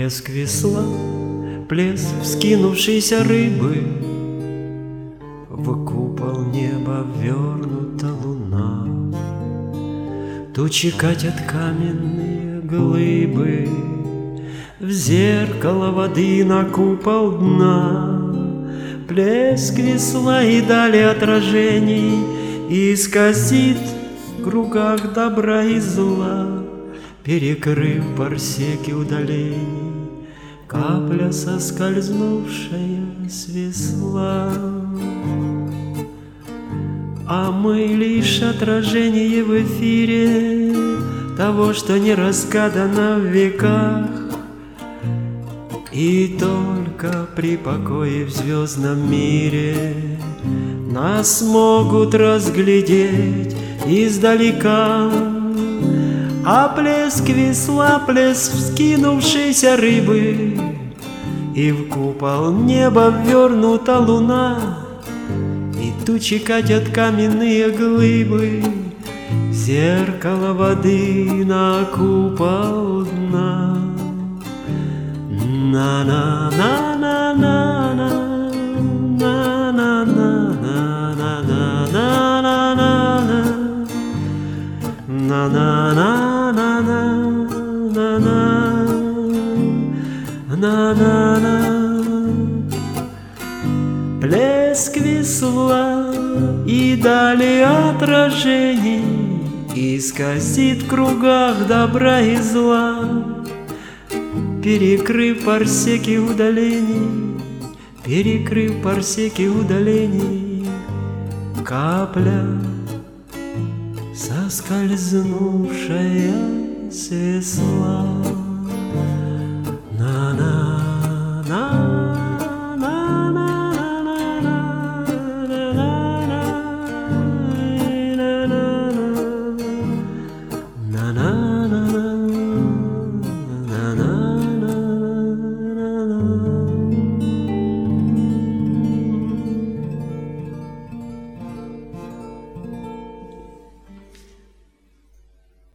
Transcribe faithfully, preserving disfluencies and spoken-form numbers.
Плеск весла, плеск вскинувшейся рыбы, в купол неба ввернута луна. Тучи катят каменные глыбы в зеркало воды на купол дна. Плеск весла и далее отражений, и скользит в кругах добра и зла, перекрыв парсеки удалений, капля соскользнувшая с весла. А мы лишь отражение в эфире того, что не разгадано в веках. И только при покое в звездном мире нас могут разглядеть издалека. А плеск весла, плеск вскинувшейся рыбы, и в купол неба ввернута луна. И тучи катят каменные глыбы в зеркало воды на купол дна. На-на-на-на-на-на, на-на-на-на-на-на-на-на, на-на-на-на-на-на-на. Плеск весла и далее отражений, и скользит в кругах добра и зла, перекрыв парсеки удалений, перекрыв парсеки удалений, капля соскользнувшая с весла.